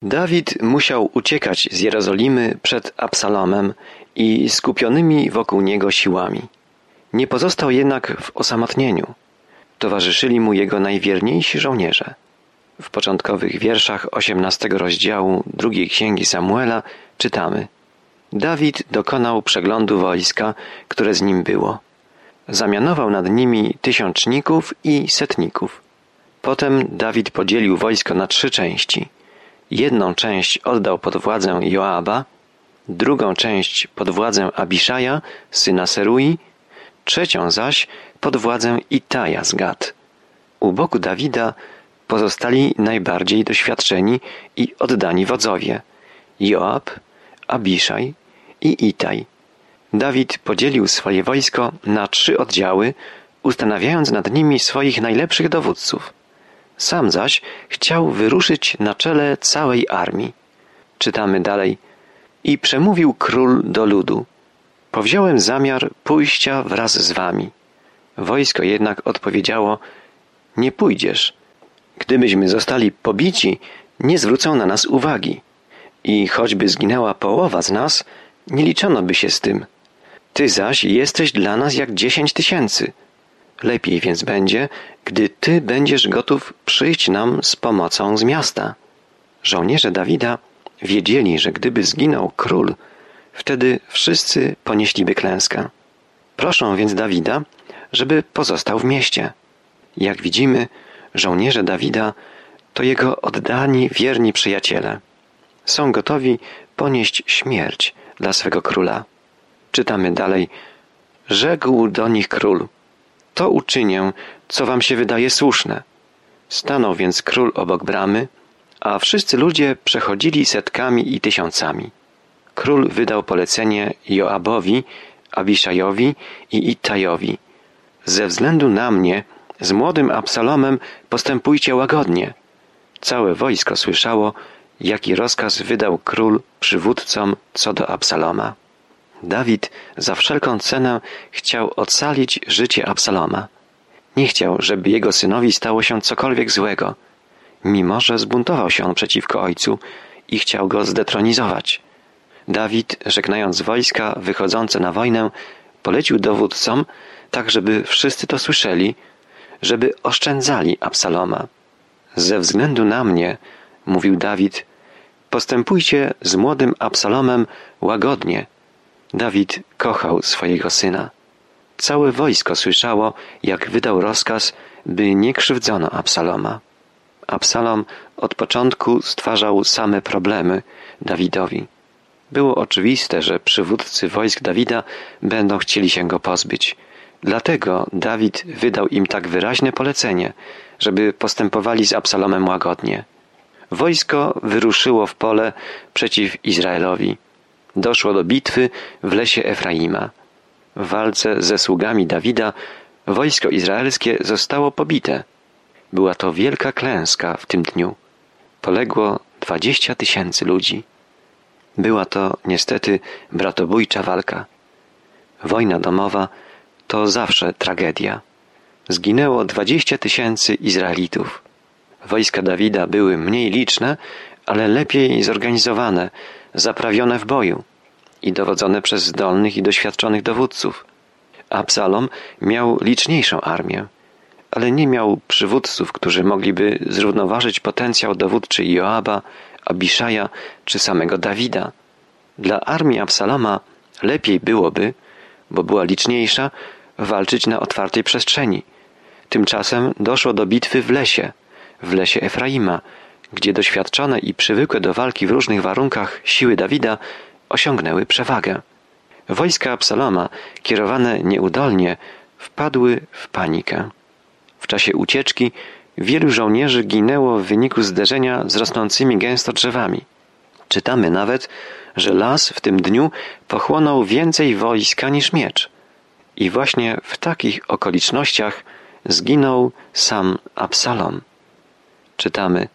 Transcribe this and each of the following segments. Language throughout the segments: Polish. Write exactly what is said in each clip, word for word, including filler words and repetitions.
Dawid musiał uciekać z Jerozolimy przed Absalomem i skupionymi wokół niego siłami. Nie pozostał jednak w osamotnieniu. Towarzyszyli mu jego najwierniejsi żołnierze. W początkowych wierszach osiemnastego rozdziału drugiej księgi Samuela czytamy: Dawid dokonał przeglądu wojska, które z nim było. Zamianował nad nimi tysiączników i setników. Potem Dawid podzielił wojsko na trzy części. Jedną część oddał pod władzę Joaba, drugą część pod władzę Abiszaja, syna Serui, trzecią zaś pod władzę Itaja z Gat. U boku Dawida pozostali najbardziej doświadczeni i oddani wodzowie: Joab, Abiszaj i Itaj. Dawid podzielił swoje wojsko na trzy oddziały, ustanawiając nad nimi swoich najlepszych dowódców. Sam zaś chciał wyruszyć na czele całej armii. Czytamy dalej: I przemówił król do ludu: Powziąłem zamiar pójścia wraz z wami. Wojsko jednak odpowiedziało: Nie pójdziesz. Gdybyśmy zostali pobici, nie zwrócą na nas uwagi. I choćby zginęła połowa z nas, nie liczono by się z tym. Ty zaś jesteś dla nas jak dziesięć tysięcy. Lepiej więc będzie, gdy ty będziesz gotów przyjść nam z pomocą z miasta. Żołnierze Dawida wiedzieli, że gdyby zginął król, wtedy wszyscy ponieśliby klęskę. Proszą więc Dawida, żeby pozostał w mieście. Jak widzimy, żołnierze Dawida to jego oddani, wierni przyjaciele. Są gotowi ponieść śmierć dla swego króla. Czytamy dalej: Rzekł do nich król: To uczynię, co wam się wydaje słuszne. Stanął więc król obok bramy, a wszyscy ludzie przechodzili setkami i tysiącami. Król wydał polecenie Joabowi, Abiszajowi i Itajowi: Ze względu na mnie z młodym Absalomem postępujcie łagodnie. Całe wojsko słyszało, jaki rozkaz wydał król przywódcom co do Absaloma. Dawid za wszelką cenę chciał ocalić życie Absaloma. Nie chciał, żeby jego synowi stało się cokolwiek złego, mimo że zbuntował się on przeciwko ojcu i chciał go zdetronizować. Dawid, żegnając wojska wychodzące na wojnę, polecił dowódcom, tak żeby wszyscy to słyszeli, żeby oszczędzali Absaloma. Ze względu na mnie, mówił Dawid, postępujcie z młodym Absalomem łagodnie. Dawid kochał swojego syna. Całe wojsko słyszało, jak wydał rozkaz, by nie krzywdzono Absaloma. Absalom od początku stwarzał same problemy Dawidowi. Było oczywiste, że przywódcy wojsk Dawida będą chcieli się go pozbyć. Dlatego Dawid wydał im tak wyraźne polecenie, żeby postępowali z Absalomem łagodnie. Wojsko wyruszyło w pole przeciw Izraelowi. Doszło do bitwy w lesie Efraima. W walce ze sługami Dawida wojsko izraelskie zostało pobite. Była to wielka klęska w tym dniu. Poległo dwadzieścia tysięcy ludzi. Była to niestety bratobójcza walka. Wojna domowa to zawsze tragedia. Zginęło dwadzieścia tysięcy Izraelitów. Wojska Dawida były mniej liczne, ale lepiej zorganizowane, zaprawione w boju i dowodzone przez zdolnych i doświadczonych dowódców. Absalom miał liczniejszą armię, ale nie miał przywódców, którzy mogliby zrównoważyć potencjał dowódczy Joaba, Abiszaja czy samego Dawida. Dla armii Absaloma lepiej byłoby, bo była liczniejsza, walczyć na otwartej przestrzeni. Tymczasem doszło do bitwy w lesie, w lesie Efraima, gdzie doświadczone i przywykłe do walki w różnych warunkach siły Dawida osiągnęły przewagę. Wojska Absaloma, kierowane nieudolnie, wpadły w panikę. W czasie ucieczki wielu żołnierzy ginęło w wyniku zderzenia z rosnącymi gęsto drzewami. Czytamy nawet, że las w tym dniu pochłonął więcej wojska niż miecz. I właśnie w takich okolicznościach zginął sam Absalom. Czytamy: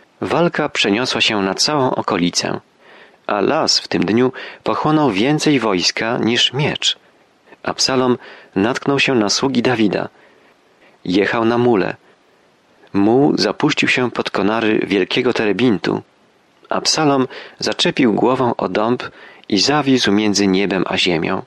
Walka przeniosła się na całą okolicę, a las w tym dniu pochłonął więcej wojska niż miecz. Absalom natknął się na sługi Dawida. Jechał na mule. Muł zapuścił się pod konary wielkiego terebintu, Absalom zaczepił głową o dąb i zawisł między niebem a ziemią.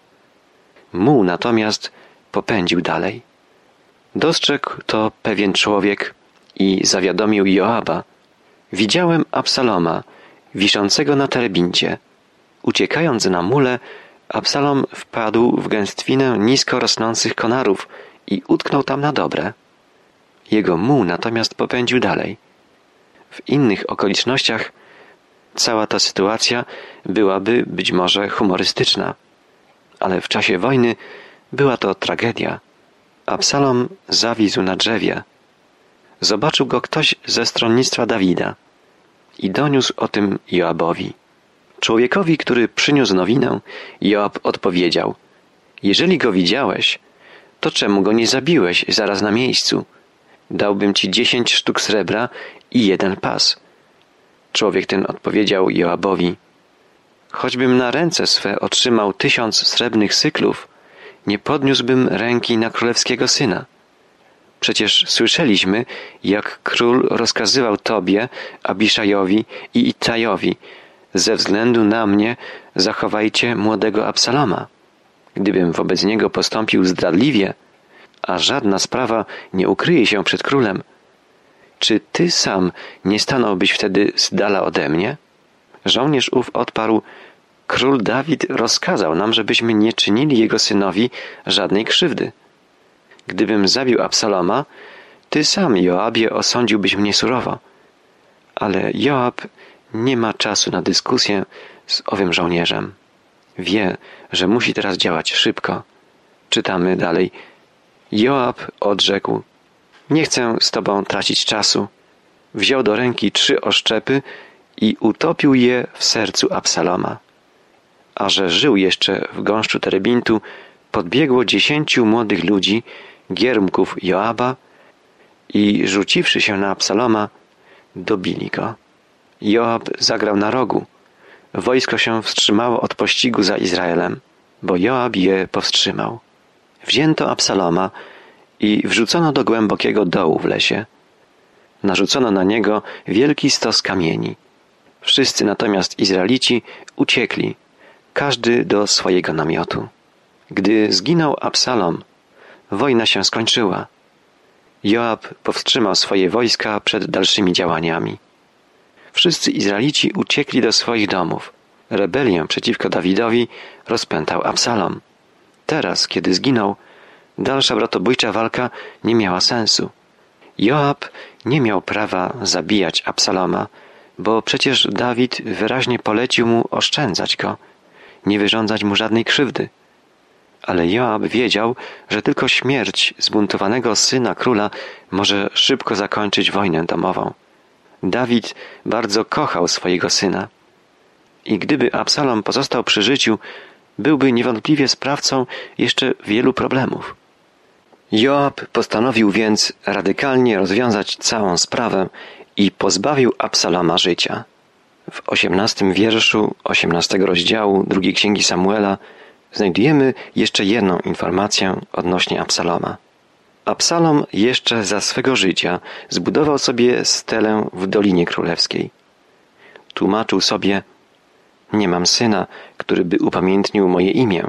Muł natomiast popędził dalej. Dostrzegł to pewien człowiek i zawiadomił Joaba: widziałem Absaloma wiszącego na terebincie. Uciekając na mule, Absalom wpadł w gęstwinę nisko rosnących konarów i utknął tam na dobre. Jego muł natomiast popędził dalej. W innych okolicznościach cała ta sytuacja byłaby być może humorystyczna, ale w czasie wojny była to tragedia. Absalom zawisł na drzewie. Zobaczył go ktoś ze stronnictwa Dawida i doniósł o tym Joabowi. Człowiekowi, który przyniósł nowinę, Joab odpowiedział: jeżeli go widziałeś, to czemu go nie zabiłeś zaraz na miejscu? Dałbym ci dziesięć sztuk srebra i jeden pas. Człowiek ten odpowiedział Joabowi: choćbym na ręce swe otrzymał tysiąc srebrnych syklów, nie podniósłbym ręki na królewskiego syna. Przecież słyszeliśmy, jak król rozkazywał tobie, Abiszajowi i Ittajowi: ze względu na mnie zachowajcie młodego Absaloma. Gdybym wobec niego postąpił zdradliwie, a żadna sprawa nie ukryje się przed królem, czy ty sam nie stanąłbyś wtedy z dala ode mnie? Żołnierz ów odparł: król Dawid rozkazał nam, żebyśmy nie czynili jego synowi żadnej krzywdy. Gdybym zabił Absaloma, ty sam, Joabie, osądziłbyś mnie surowo. Ale Joab nie ma czasu na dyskusję z owym żołnierzem. Wie, że musi teraz działać szybko. Czytamy dalej. Joab odrzekł: nie chcę z tobą tracić czasu. Wziął do ręki trzy oszczepy i utopił je w sercu Absaloma. A że żył jeszcze w gąszczu terebintu, podbiegło dziesięciu młodych ludzi, giermków Joaba, i rzuciwszy się na Absaloma, dobili go. Joab zagrał na rogu. Wojsko się wstrzymało od pościgu za Izraelem, bo Joab je powstrzymał. Wzięto Absaloma i wrzucono do głębokiego dołu w lesie. Narzucono na niego wielki stos kamieni. Wszyscy natomiast Izraelici uciekli, każdy do swojego namiotu. Gdy zginął Absalom, wojna się skończyła. Joab powstrzymał swoje wojska przed dalszymi działaniami. Wszyscy Izraelici uciekli do swoich domów. Rebelię przeciwko Dawidowi rozpętał Absalom. Teraz, kiedy zginął, dalsza bratobójcza walka nie miała sensu. Joab nie miał prawa zabijać Absaloma, bo przecież Dawid wyraźnie polecił mu oszczędzać go, nie wyrządzać mu żadnej krzywdy. Ale Joab wiedział, że tylko śmierć zbuntowanego syna króla może szybko zakończyć wojnę domową. Dawid bardzo kochał swojego syna. I gdyby Absalom pozostał przy życiu, byłby niewątpliwie sprawcą jeszcze wielu problemów. Joab postanowił więc radykalnie rozwiązać całą sprawę i pozbawił Absaloma życia. W osiemnastym wierszu osiemnastego rozdziału drugiej Księgi Samuela znajdujemy jeszcze jedną informację odnośnie Absaloma. Absalom jeszcze za swego życia zbudował sobie stelę w Dolinie Królewskiej. Tłumaczył sobie: nie mam syna, który by upamiętnił moje imię.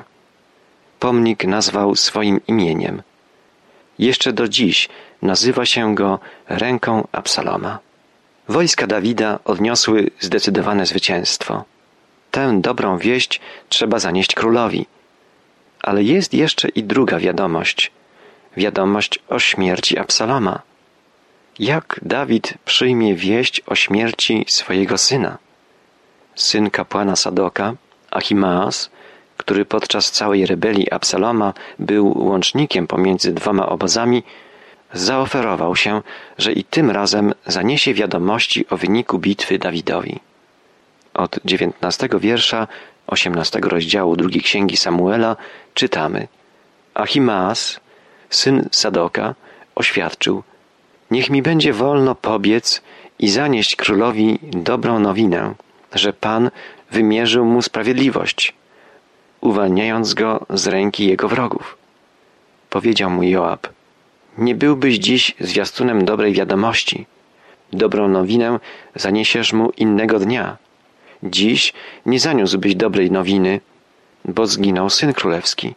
Pomnik nazwał swoim imieniem. Jeszcze do dziś nazywa się go ręką Absaloma. Wojska Dawida odniosły zdecydowane zwycięstwo. Tę dobrą wieść trzeba zanieść królowi. Ale jest jeszcze i druga wiadomość. Wiadomość o śmierci Absaloma. Jak Dawid przyjmie wieść o śmierci swojego syna? Syn kapłana Sadoka, Ahimaas, który podczas całej rebelii Absaloma był łącznikiem pomiędzy dwoma obozami, zaoferował się, że i tym razem zaniesie wiadomości o wyniku bitwy Dawidowi. Od dziewiętnastego wiersza osiemnastego rozdziału drugiej Księgi Samuela czytamy: Ahimaas, syn Sadoka, oświadczył: niech mi będzie wolno pobiec i zanieść królowi dobrą nowinę, że Pan wymierzył mu sprawiedliwość, uwalniając go z ręki jego wrogów. Powiedział mu Joab: nie byłbyś dziś zwiastunem dobrej wiadomości. Dobrą nowinę zaniesiesz mu innego dnia. Dziś nie zaniósłbyś dobrej nowiny, bo zginął syn królewski.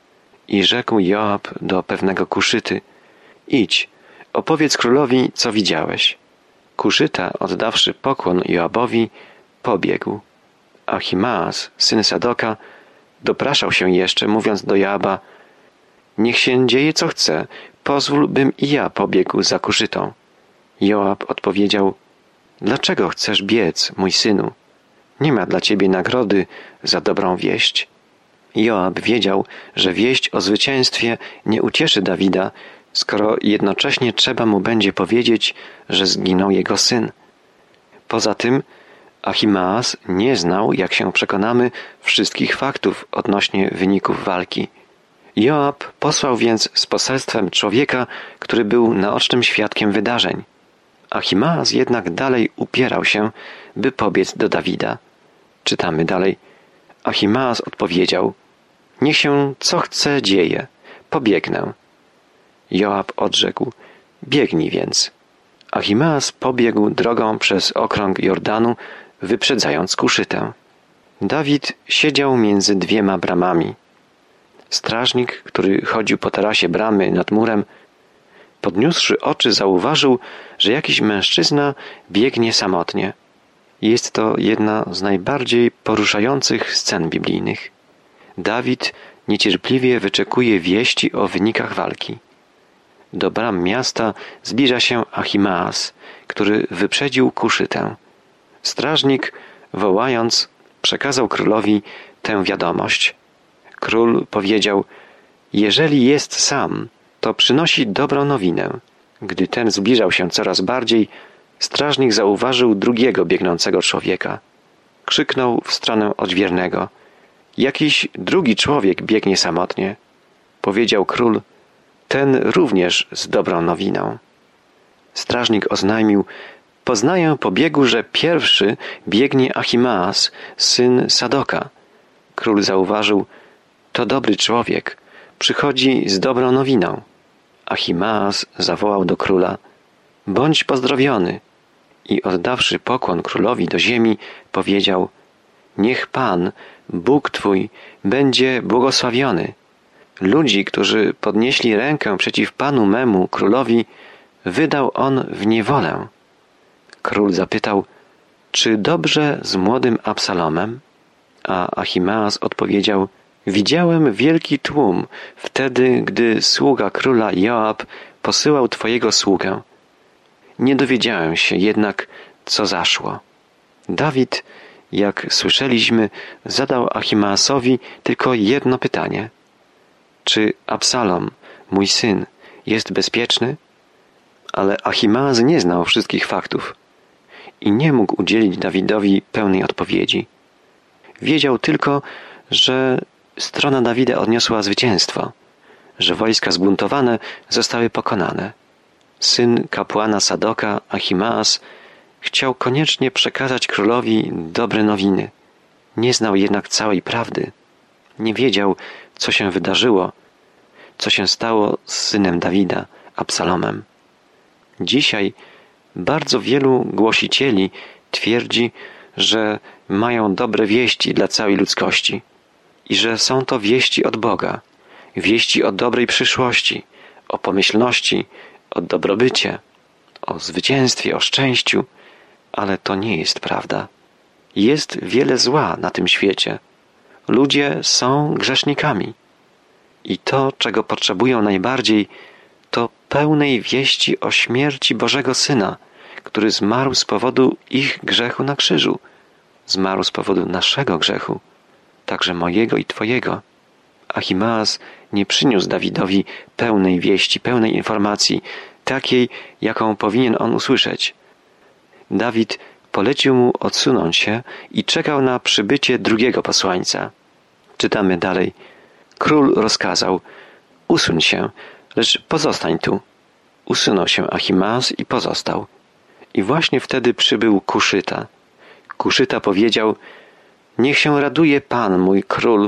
I rzekł Joab do pewnego Kuszyty: idź, opowiedz królowi, co widziałeś. Kuszyta, oddawszy pokłon Joabowi, pobiegł. Achimaas, syn Sadoka, dopraszał się jeszcze, mówiąc do Joaba: niech się dzieje co chce, pozwól, bym i ja pobiegł za Kuszytą. Joab odpowiedział: dlaczego chcesz biec, mój synu? Nie ma dla ciebie nagrody za dobrą wieść. Joab wiedział, że wieść o zwycięstwie nie ucieszy Dawida, skoro jednocześnie trzeba mu będzie powiedzieć, że zginął jego syn. Poza tym Achimaas nie znał, jak się przekonamy, wszystkich faktów odnośnie wyników walki. Joab posłał więc z poselstwem człowieka, który był naocznym świadkiem wydarzeń. Achimaas jednak dalej upierał się, by pobiec do Dawida. Czytamy dalej. Achimaas odpowiedział: niech się co chce dzieje, pobiegnę. Joab odrzekł: biegnij więc. Achimaas pobiegł drogą przez okrąg Jordanu, wyprzedzając Kuszytę. Dawid siedział między dwiema bramami. Strażnik, który chodził po tarasie bramy nad murem, podniósłszy oczy, zauważył, że jakiś mężczyzna biegnie samotnie. Jest to jedna z najbardziej poruszających scen biblijnych. Dawid niecierpliwie wyczekuje wieści o wynikach walki. Do bram miasta zbliża się Achimaas, który wyprzedził Kuszytę. Strażnik, wołając, przekazał królowi tę wiadomość. Król powiedział: jeżeli jest sam, to przynosi dobrą nowinę. Gdy ten zbliżał się coraz bardziej, strażnik zauważył drugiego biegnącego człowieka. Krzyknął w stronę odźwiernego: jakiś drugi człowiek biegnie samotnie. Powiedział król: ten również z dobrą nowiną. Strażnik oznajmił: poznaję po biegu, że pierwszy biegnie Achimaas, syn Sadoka. Król zauważył: to dobry człowiek, przychodzi z dobrą nowiną. Achimaas zawołał do króla: bądź pozdrowiony. I oddawszy pokłon królowi do ziemi, powiedział: niech Pan, Bóg Twój, będzie błogosławiony. Ludzi, którzy podnieśli rękę przeciw Panu memu, królowi, wydał on w niewolę. Król zapytał: czy dobrze z młodym Absalomem? A Achimaas odpowiedział: widziałem wielki tłum wtedy, gdy sługa króla Joab posyłał Twojego sługę. Nie dowiedziałem się jednak, co zaszło. Dawid, jak słyszeliśmy, zadał Achimaasowi tylko jedno pytanie: czy Absalom, mój syn, jest bezpieczny? Ale Achimaas nie znał wszystkich faktów i nie mógł udzielić Dawidowi pełnej odpowiedzi. Wiedział tylko, że strona Dawida odniosła zwycięstwo, że wojska zbuntowane zostały pokonane. Syn kapłana Sadoka, Achimaas, chciał koniecznie przekazać królowi dobre nowiny. Nie znał jednak całej prawdy. Nie wiedział, co się wydarzyło, co się stało z synem Dawida, Absalomem. Dzisiaj bardzo wielu głosicieli twierdzi, że mają dobre wieści dla całej ludzkości i że są to wieści od Boga, wieści o dobrej przyszłości, o pomyślności, o dobrobycie, o zwycięstwie, o szczęściu, ale to nie jest prawda. Jest wiele zła na tym świecie. Ludzie są grzesznikami i to, czego potrzebują najbardziej, to pełnej wieści o śmierci Bożego Syna, który zmarł z powodu ich grzechu na krzyżu. Zmarł z powodu naszego grzechu, także mojego i Twojego. Achimaas nie przyniósł Dawidowi pełnej wieści, pełnej informacji, takiej, jaką powinien on usłyszeć. Dawid polecił mu odsunąć się i czekał na przybycie drugiego posłańca. Czytamy dalej. Król rozkazał: usuń się, lecz pozostań tu. Usunął się Achimaas i pozostał. I właśnie wtedy przybył Kuszyta. Kuszyta powiedział: niech się raduje Pan, mój król,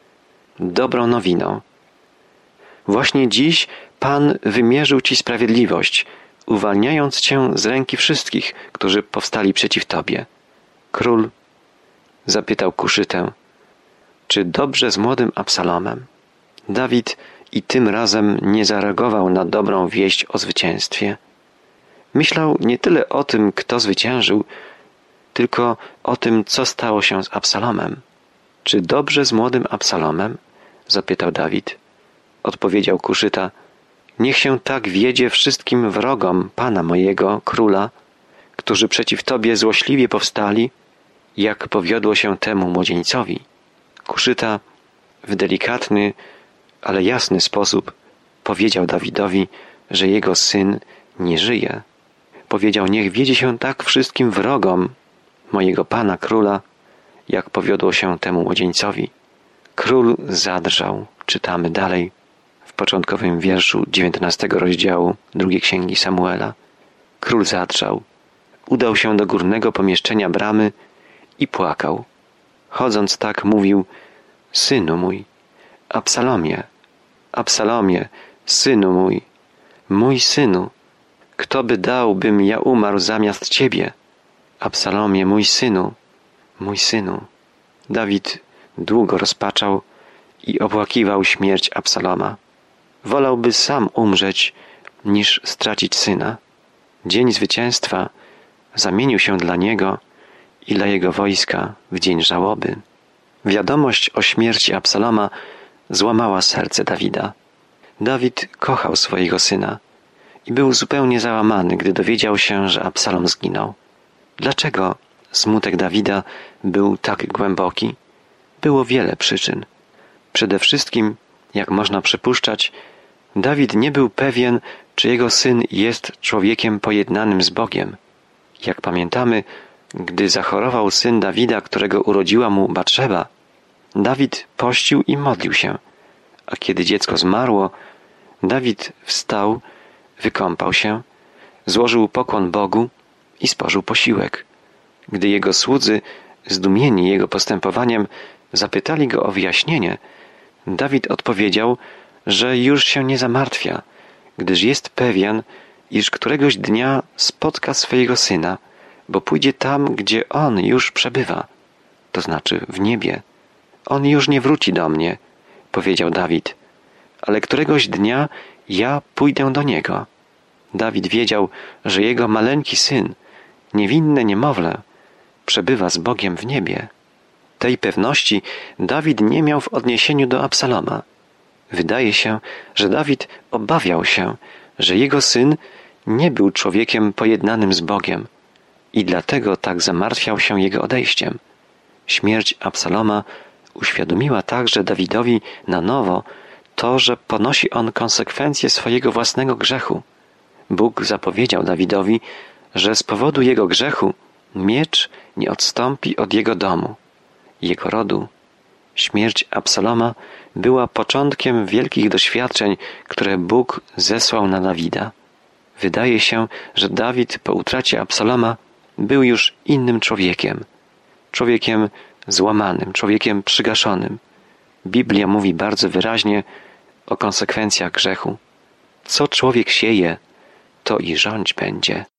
dobrą nowiną. Właśnie dziś Pan wymierzył Ci sprawiedliwość, uwalniając cię z ręki wszystkich, którzy powstali przeciw tobie. Król zapytał Kuszytę, czy dobrze z młodym Absalomem? Dawid i tym razem nie zareagował na dobrą wieść o zwycięstwie. Myślał nie tyle o tym, kto zwyciężył, tylko o tym, co stało się z Absalomem. Czy dobrze z młodym Absalomem? Zapytał Dawid. Odpowiedział Kuszyta, niech się tak wiedzie wszystkim wrogom Pana mojego, króla, którzy przeciw Tobie złośliwie powstali, jak powiodło się temu młodzieńcowi. Kuszyta w delikatny, ale jasny sposób powiedział Dawidowi, że jego syn nie żyje. Powiedział, niech wiedzie się tak wszystkim wrogom mojego Pana króla, jak powiodło się temu młodzieńcowi. Król zadrżał, czytamy dalej w początkowym wierszu dziewiętnastego rozdziału drugiej księgi Samuela. Król zadrżał, udał się do górnego pomieszczenia bramy i płakał. Chodząc tak mówił, synu mój, Absalomie, Absalomie, synu mój, mój synu, kto by dał, bym ja umarł zamiast Ciebie? Absalomie, mój synu, mój synu. Dawid długo rozpaczał i opłakiwał śmierć Absaloma. Wolałby sam umrzeć, niż stracić syna. Dzień zwycięstwa zamienił się dla niego i dla jego wojska w dzień żałoby. Wiadomość o śmierci Absaloma złamała serce Dawida. Dawid kochał swojego syna i był zupełnie załamany, gdy dowiedział się, że Absalom zginął. Dlaczego smutek Dawida był tak głęboki? Było wiele przyczyn. Przede wszystkim, jak można przypuszczać, Dawid nie był pewien, czy jego syn jest człowiekiem pojednanym z Bogiem. Jak pamiętamy, gdy zachorował syn Dawida, którego urodziła mu Batszeba, Dawid pościł i modlił się, a kiedy dziecko zmarło, Dawid wstał, wykąpał się, złożył pokłon Bogu i spożył posiłek. Gdy jego słudzy, zdumieni jego postępowaniem, zapytali go o wyjaśnienie, Dawid odpowiedział, że już się nie zamartwia, gdyż jest pewien, iż któregoś dnia spotka swojego syna, bo pójdzie tam, gdzie on już przebywa, to znaczy w niebie. On już nie wróci do mnie, powiedział Dawid, ale któregoś dnia ja pójdę do niego. Dawid wiedział, że jego maleńki syn, niewinne niemowlę, przebywa z Bogiem w niebie. Tej pewności Dawid nie miał w odniesieniu do Absaloma. Wydaje się, że Dawid obawiał się, że jego syn nie był człowiekiem pojednanym z Bogiem i dlatego tak zamartwiał się jego odejściem. Śmierć Absaloma uświadomiła także Dawidowi na nowo to, że ponosi on konsekwencje swojego własnego grzechu. Bóg zapowiedział Dawidowi, że z powodu jego grzechu miecz nie odstąpi od jego domu, jego rodu. Śmierć Absaloma była początkiem wielkich doświadczeń, które Bóg zesłał na Dawida. Wydaje się, że Dawid po utracie Absaloma był już innym człowiekiem. Człowiekiem złamanym, człowiekiem przygaszonym. Biblia mówi bardzo wyraźnie o konsekwencjach grzechu. Co człowiek sieje, to i żądź będzie.